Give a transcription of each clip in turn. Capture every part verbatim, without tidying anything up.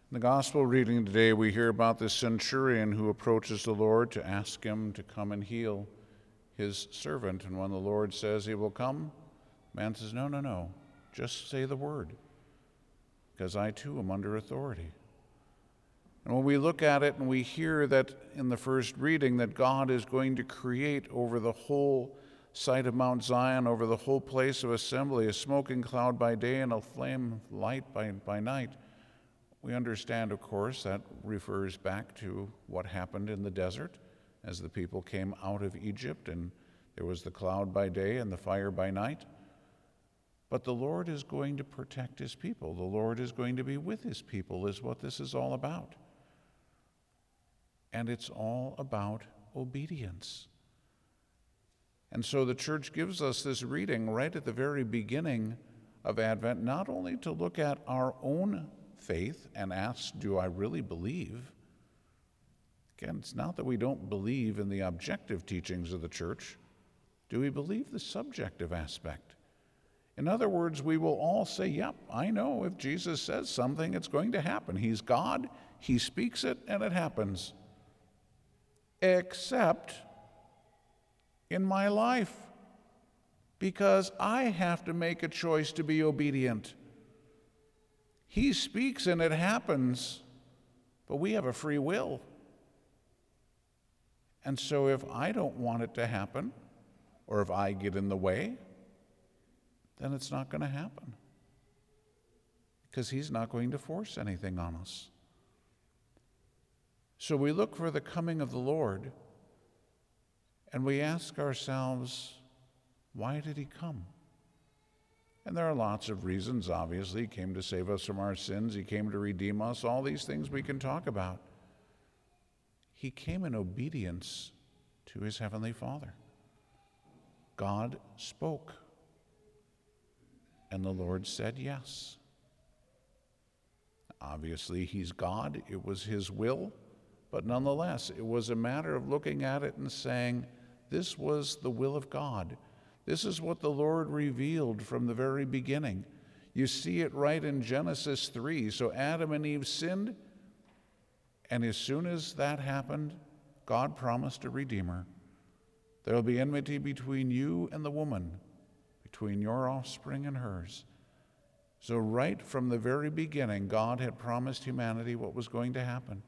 In the gospel reading today, we hear about this centurion who approaches the Lord to ask him to come and heal his servant. And when the Lord says he will come, man says, no, no, no, just say the word, because I too am under authority. And when we look at it and we hear that in the first reading that God is going to create over the whole site of Mount Zion, over the whole place of assembly, a smoking cloud by day and a flame of light by, by night, we understand, of course, that refers back to what happened in the desert as the people came out of Egypt, and there was the cloud by day and the fire by night. But the Lord is going to protect his people. The Lord is going to be with his people, is what this is all about. And it's all about obedience. And so the church gives us this reading right at the very beginning of Advent, not only to look at our own faith and ask, do I really believe? Again, it's not that we don't believe in the objective teachings of the church. Do we believe the subjective aspect? In other words, we will all say, yep, I know if Jesus says something, it's going to happen. He's God, he speaks it, and it happens. Except in my life, because I have to make a choice to be obedient. He speaks and it happens, but we have a free will. And so if I don't want it to happen, or if I get in the way, then it's not going to happen. Because he's not going to force anything on us. So we look for the coming of the Lord, and we ask ourselves, why did he come? And there are lots of reasons, obviously. He came to save us from our sins. He came to redeem us. All these things we can talk about. He came in obedience to his heavenly Father. God spoke, and the Lord said yes. Obviously, he's God. It was his will. But nonetheless, it was a matter of looking at it and saying, this was the will of God. This is what the Lord revealed from the very beginning. You see it right in Genesis three. So Adam and Eve sinned, and as soon as that happened, God promised a redeemer. There will be enmity between you and the woman, between your offspring and hers. So right from the very beginning, God had promised humanity what was going to happen.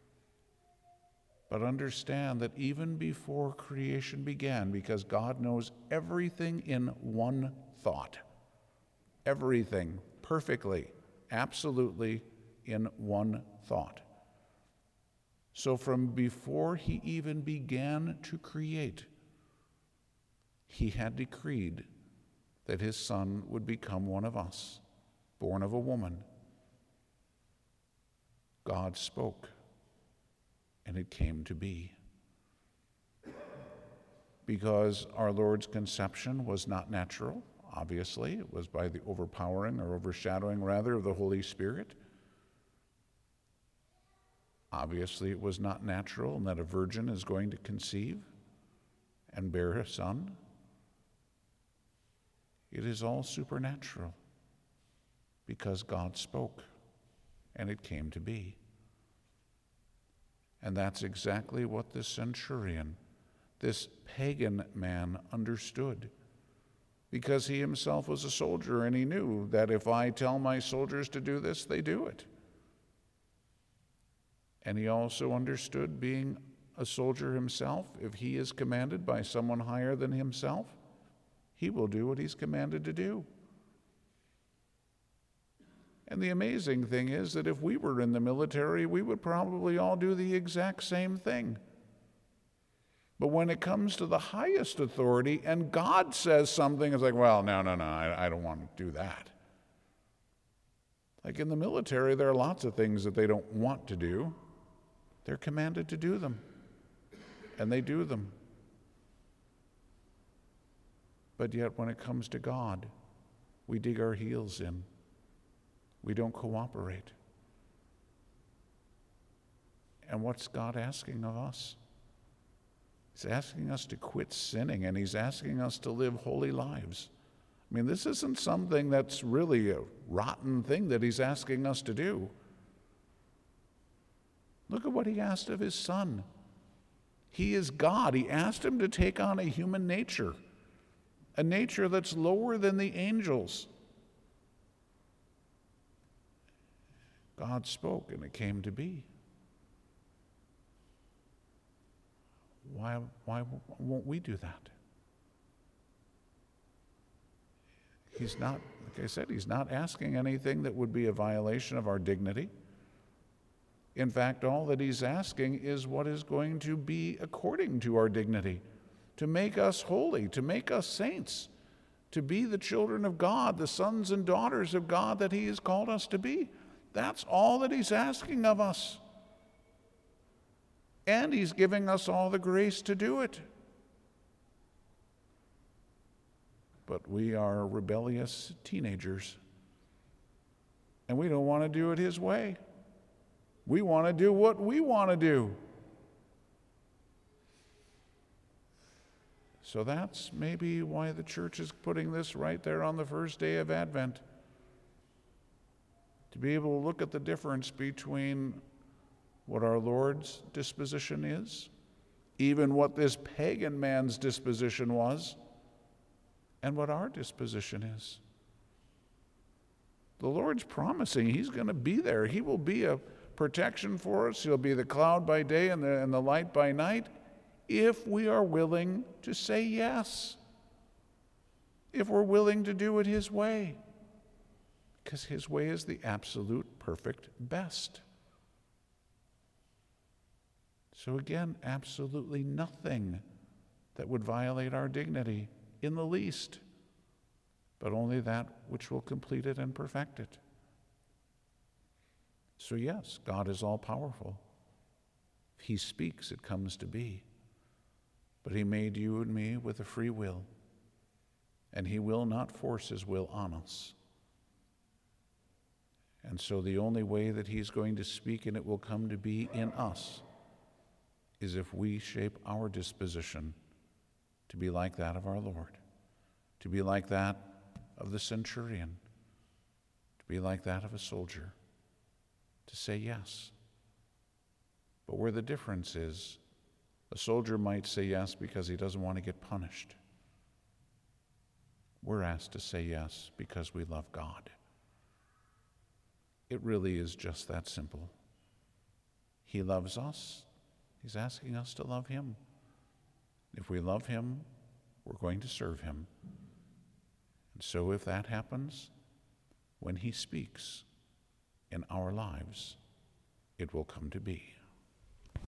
But understand that even before creation began, because God knows everything in one thought, everything perfectly, absolutely in one thought. So from before he even began to create, he had decreed that his son would become one of us, born of a woman. God spoke, and it came to be. Because our Lord's conception was not natural, obviously. It was by the overpowering or overshadowing, rather, of the Holy Spirit. Obviously, it was not natural and that a virgin is going to conceive and bear a son. It is all supernatural because God spoke, and it came to be. And that's exactly what this centurion, this pagan man, understood. Because he himself was a soldier, and he knew that if I tell my soldiers to do this, they do it. And he also understood, being a soldier himself, if he is commanded by someone higher than himself, he will do what he's commanded to do. And the amazing thing is that if we were in the military, we would probably all do the exact same thing. But when it comes to the highest authority and God says something, it's like, well, no, no, no, I, I don't want to do that. Like in the military, there are lots of things that they don't want to do. They're commanded to do them, and they do them. But yet when it comes to God, we dig our heels in. We don't cooperate. And what's God asking of us? He's asking us to quit sinning, and he's asking us to live holy lives. I mean, this isn't something that's really a rotten thing that he's asking us to do. Look at what he asked of his son. He is God. He asked him to take on a human nature, a nature that's lower than the angels. God spoke and it came to be. Why, why won't we do that? He's not, like I said, he's not asking anything that would be a violation of our dignity. In fact, all that he's asking is what is going to be according to our dignity, to make us holy, to make us saints, to be the children of God, the sons and daughters of God that he has called us to be. That's all that he's asking of us. And he's giving us all the grace to do it. But we are rebellious teenagers, and we don't want to do it his way. We want to do what we want to do. So that's maybe why the church is putting this right there on the first day of Advent. To be able to look at the difference between what our Lord's disposition is, even what this pagan man's disposition was, and what our disposition is. The Lord's promising he's going to be there. He will be a protection for us. He'll be the cloud by day and the, and the light by night if we are willing to say yes, if we're willing to do it his way, because his way is the absolute perfect best. So again, absolutely nothing that would violate our dignity in the least, but only that which will complete it and perfect it. So yes, God is all-powerful. If he speaks, it comes to be. But he made you and me with a free will, and he will not force his will on us. And so the only way that he's going to speak and it will come to be in us is if we shape our disposition to be like that of our Lord, to be like that of the centurion, to be like that of a soldier, to say yes. But where the difference is, a soldier might say yes because he doesn't want to get punished. We're asked to say yes because we love God. It really is just that simple. He loves us. He's asking us to love him. If we love him, we're going to serve him. And so if that happens, when he speaks in our lives, it will come to be.